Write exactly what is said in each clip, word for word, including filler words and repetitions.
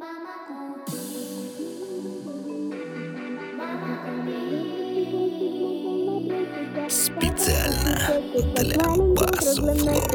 Мама купи, мама купи. Специально для Басовлог.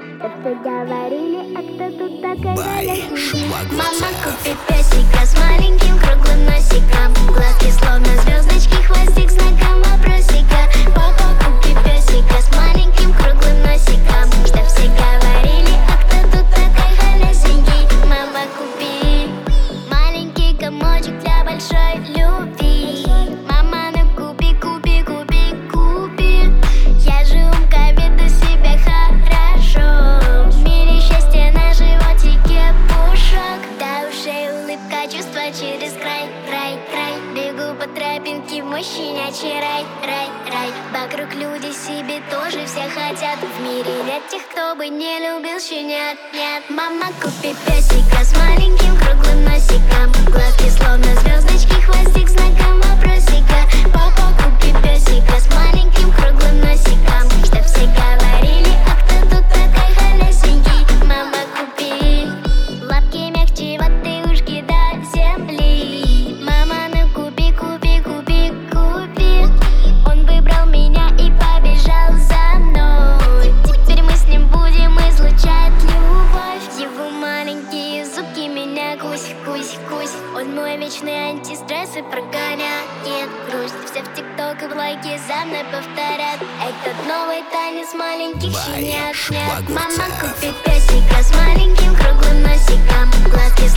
Бай Швагоца. Мама купи песика с маленьким круглым носиком, глазки словно звездочки, хвостик знаком вопросика. Папа купи песика с маленьким круглым носиком, чтоб все говорили, а кто тут такой холесенький. Мама купи маленький комочек для большой любви. Мама, ну купи, купи, купи, купи. Я же умка, веду себя хорошо. В мире счастье на животике пушок, до ушей улыбка, чувства через край, край, край. Бегу по тропинке в мой щенячий рай, рай, рай. Вокруг люди себе тоже все хотят. В мире нет тех, кто бы не любил щенят, нет. Мама, купи песика с маленьким круглым носиком, глазки словно звездочки, хвостик знаком вопросика. Папа, купи песика с маленьким круглым носиком, чтоб все говорили, а кто тут такой холесенький. Мама, купи лапки мягче, вот и ушки до земли. Мама, ну купи, купи, купи, купи. Он выбрал меня и побежал за мной. Теперь мы с ним будем излучать любовь. Его маленькие зубки меня кусь, кусь, кусь. Он мой вечный антистресс и прогоняет грусть. Все в тикток и в лайки за мной повторят этот новый танец маленьких Бай щенят. Швагоца. Мама, купи песика с маленьким круглым носиком, глазки